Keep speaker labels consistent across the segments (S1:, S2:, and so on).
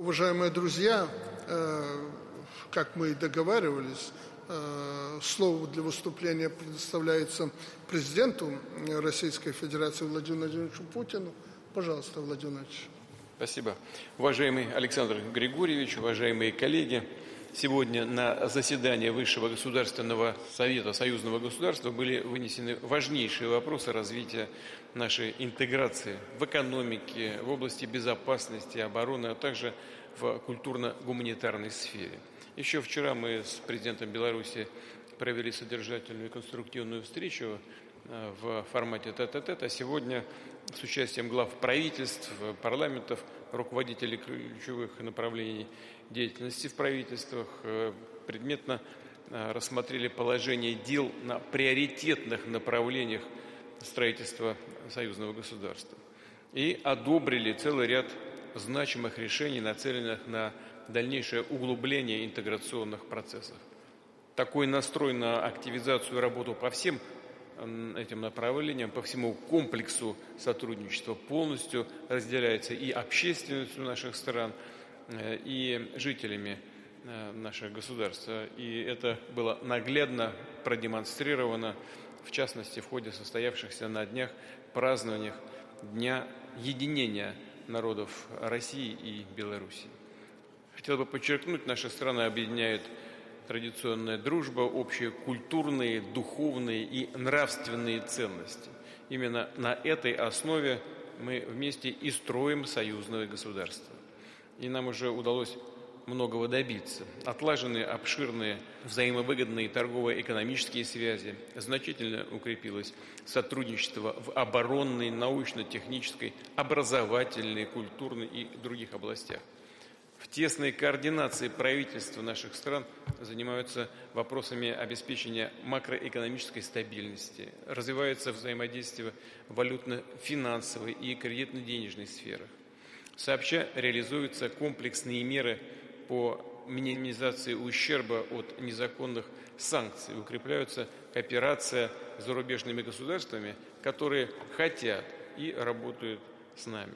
S1: Уважаемые друзья, как мы и договаривались, слово для выступления предоставляется президенту Российской Федерации Владимиру Владимировичу Путину. Пожалуйста, Владимир Владимирович.
S2: Спасибо. Уважаемый Александр Григорьевич, уважаемые коллеги, сегодня на заседание Высшего государственного совета союзного государства были вынесены важнейшие вопросы развития нашей интеграции в экономике, в области безопасности, обороны, а также в культурно-гуманитарной сфере. Еще вчера мы с президентом Беларуси провели содержательную и конструктивную встречу в формате тет-а-тет, а сегодня с участием глав правительств, парламентов, руководителей ключевых направлений деятельности в правительствах предметно рассмотрели положение дел на приоритетных направлениях строительства союзного государства и одобрили целый ряд значимых решений, нацеленных на дальнейшее углубление интеграционных процессов. Такой настрой на активизацию и работу по всем этим направлениям, по всему комплексу сотрудничества полностью разделяется и общественностью наших стран, и жителями наших государств. И это было наглядно продемонстрировано, в частности, в ходе состоявшихся на днях празднованиях Дня единения народов России и Белоруссии. Хотел бы подчеркнуть, наши страны объединяют традиционная дружба, общие культурные, духовные и нравственные ценности. Именно на этой основе мы вместе и строим союзное государство. И нам уже удалось многого добиться. Отлажены обширные взаимовыгодные торгово-экономические связи, значительно укрепилось сотрудничество в оборонной, научно-технической, образовательной, культурной и других областях. В тесной координации правительства наших стран занимаются вопросами обеспечения макроэкономической стабильности, развивается взаимодействие в валютно-финансовой и кредитно-денежной сферах. Сообща реализуются комплексные меры по минимизации ущерба от незаконных санкций, укрепляется кооперация с зарубежными государствами, которые хотят и работают с нами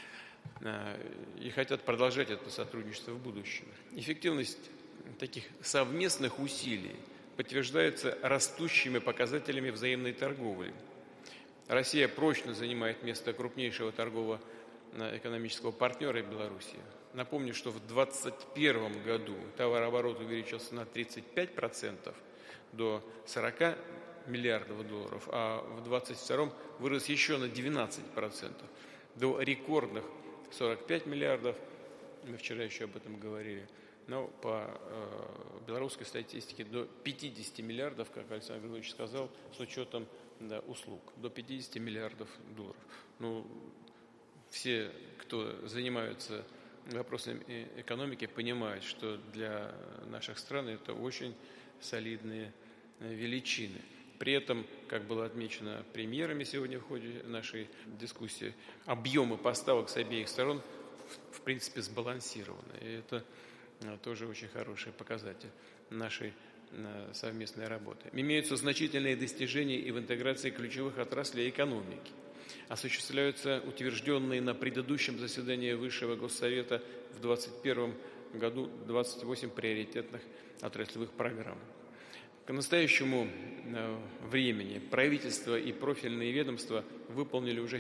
S2: и хотят продолжать это сотрудничество в будущем. Эффективность таких совместных усилий подтверждается растущими показателями взаимной торговли. Россия прочно занимает место крупнейшего торгового экономического партнера Беларуси. Напомню, что в 2021 году товарооборот увеличился на 35% до 40 миллиардов долларов, а в 2022 вырос еще на 12% до рекордных 45 миллиардов, мы вчера еще об этом говорили, но по белорусской статистике до 50 миллиардов, как Александр Григорьевич сказал, с учетом услуг, до 50 миллиардов долларов. Ну, все, кто занимаются вопросами экономики, понимают, что для наших стран это очень солидные величины. При этом, как было отмечено премьерами сегодня в ходе нашей дискуссии, объемы поставок с обеих сторон в принципе сбалансированы. И это тоже очень хороший показатель нашей совместной работы. Имеются значительные достижения и в интеграции ключевых отраслей экономики. Осуществляются утвержденные на предыдущем заседании Высшего Госсовета в 2021 году 28 приоритетных отраслевых программ. К настоящему времени правительство и профильные ведомства выполнили уже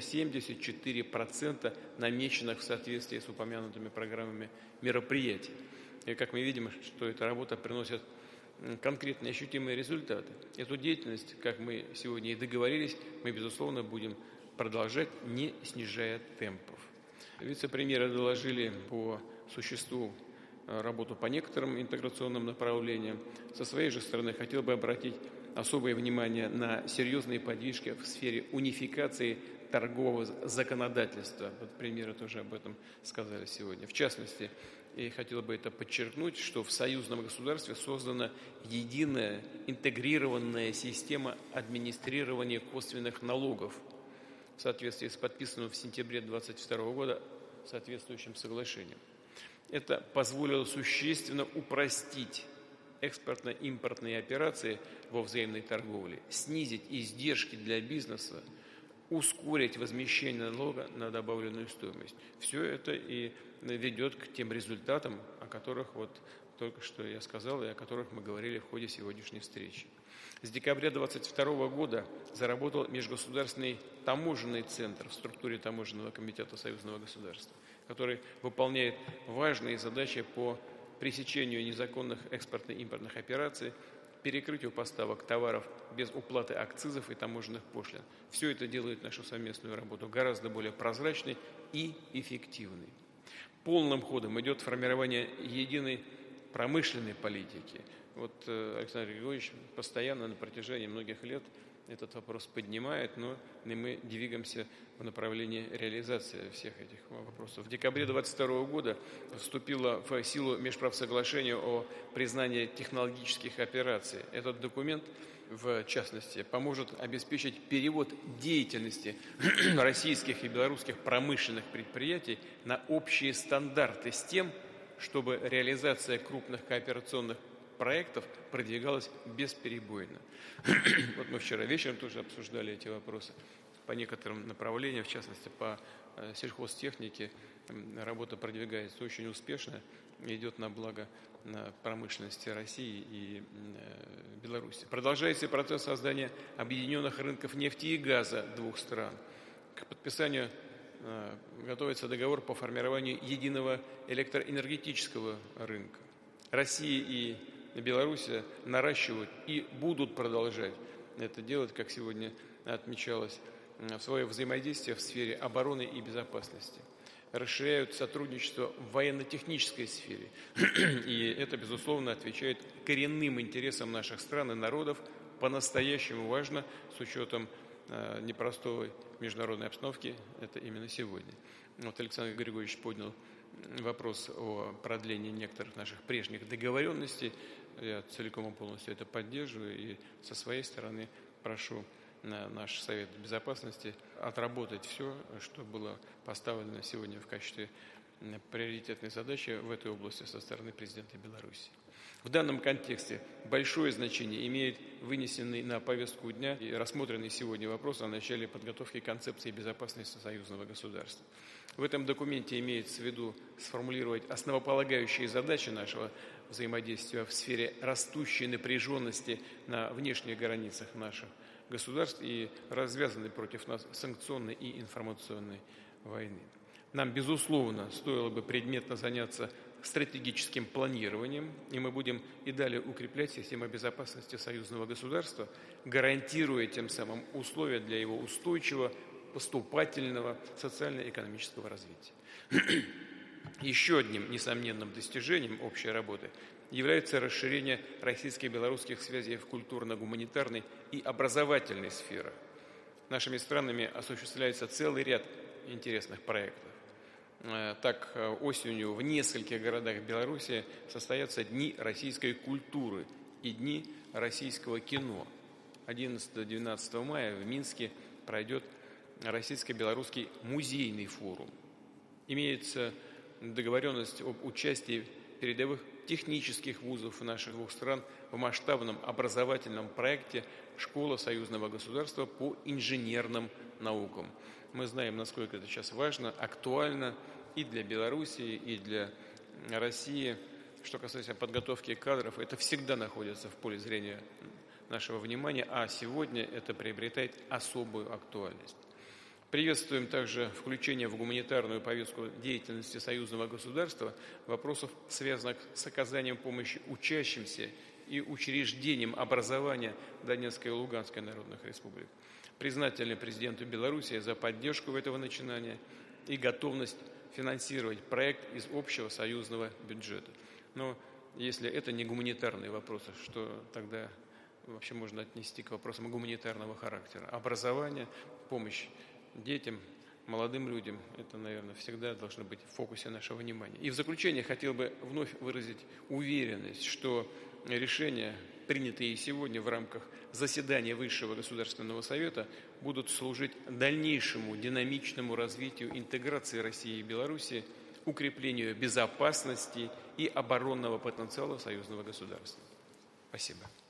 S2: 74% намеченных в соответствии с упомянутыми программами мероприятий. И как мы видим, что эта работа приносит конкретные ощутимые результаты. Эту деятельность, как мы сегодня и договорились, мы, безусловно, будем продолжать, не снижая темпов. Вице-премьеры доложили по существу работу по некоторым интеграционным направлениям. Со своей же стороны хотел бы обратить особое внимание на серьезные подвижки в сфере унификации торгового законодательства. Вот премьеры тоже об этом сказали сегодня. В частности, и хотел бы это подчеркнуть, что в союзном государстве создана единая интегрированная система администрирования косвенных налогов в соответствии с подписанным в сентябре 2022 года соответствующим соглашением. Это позволило существенно упростить экспортно-импортные операции во взаимной торговле, снизить издержки для бизнеса, ускорить возмещение налога на добавленную стоимость. Все это и ведет к тем результатам, о которых вот только что я сказал и о которых мы говорили в ходе сегодняшней встречи. С декабря 2022 года заработал Межгосударственный таможенный центр в структуре Таможенного комитета союзного государства, который выполняет важные задачи по пресечению незаконных экспортно-импортных операций, перекрытию поставок товаров без уплаты акцизов и таможенных пошлин. Все это делает нашу совместную работу гораздо более прозрачной и эффективной. Полным ходом идет формирование единой промышленной политики. Вот Александр Григорьевич постоянно на протяжении многих лет этот вопрос поднимает, но мы двигаемся в направлении реализации всех этих вопросов. В декабре 2022 года вступило в силу межправсоглашение о признании технологических операций. Этот документ, в частности, поможет обеспечить перевод деятельности российских и белорусских промышленных предприятий на общие стандарты с тем, чтобы реализация крупных кооперационных проектов продвигалась бесперебойно. Вот мы вчера вечером тоже обсуждали эти вопросы по некоторым направлениям, в частности, по сельхозтехнике. Работа продвигается очень успешно, идет на благо промышленности России и Беларуси. Продолжается процесс создания объединенных рынков нефти и газа двух стран. К подписанию готовится договор по формированию единого электроэнергетического рынка. Россия и Беларусь наращивают и будут продолжать это делать, как сегодня отмечалось, свое взаимодействие в сфере обороны и безопасности. Расширяют сотрудничество в военно-технической сфере. И это, безусловно, отвечает коренным интересам наших стран и народов. По-настоящему важно, с учетом непростой международной обстановки, это именно сегодня. Вот Александр Григорьевич поднял вопрос о продлении некоторых наших прежних договоренностей. Я целиком и полностью это поддерживаю и со своей стороны прошу наш Совет Безопасности отработать все, что было поставлено сегодня в качестве приоритетной задачи в этой области со стороны президента Беларуси. В данном контексте большое значение имеет вынесенный на повестку дня и рассмотренный сегодня вопрос о начале подготовки концепции безопасности союзного государства. В этом документе имеется в виду сформулировать основополагающие задачи нашего взаимодействия в сфере растущей напряженности на внешних границах наших государств и развязанной против нас санкционной и информационной войны. Нам, безусловно, стоило бы предметно заняться стратегическим планированием, и мы будем и далее укреплять систему безопасности союзного государства, гарантируя тем самым условия для его устойчивого, поступательного социально-экономического развития. Еще одним несомненным достижением общей работы является расширение российско-белорусских связей в культурно-гуманитарной и образовательной сферах. Нашими странами осуществляется целый ряд интересных проектов. Так, осенью в нескольких городах Беларуси состоятся Дни российской культуры и Дни российского кино. 11-12 мая в Минске пройдет Российско-белорусский музейный форум. Имеется договоренность об участии передовых технических вузов наших двух стран в масштабном образовательном проекте «Школа союзного государства по инженерным наукам». Мы знаем, насколько это сейчас важно, актуально и для Белоруссии, и для России. Что касается подготовки кадров, это всегда находится в поле зрения нашего внимания, а сегодня это приобретает особую актуальность. Приветствуем также включение в гуманитарную повестку деятельности союзного государства вопросов, связанных с оказанием помощи учащимся и учреждениям образования Донецкой и Луганской народных республик. Признательны президенту Беларуси за поддержку этого начинания и готовность финансировать проект из общего союзного бюджета. Но если это не гуманитарные вопросы, что тогда вообще можно отнести к вопросам гуманитарного характера? Образование, помощь детям, молодым людям, это, наверное, всегда должно быть в фокусе нашего внимания. И в заключение хотел бы вновь выразить уверенность, что решения, принятые сегодня в рамках заседания Высшего Государственного Совета, будут служить дальнейшему динамичному развитию интеграции России и Беларуси, укреплению безопасности и оборонного потенциала союзного государства. Спасибо.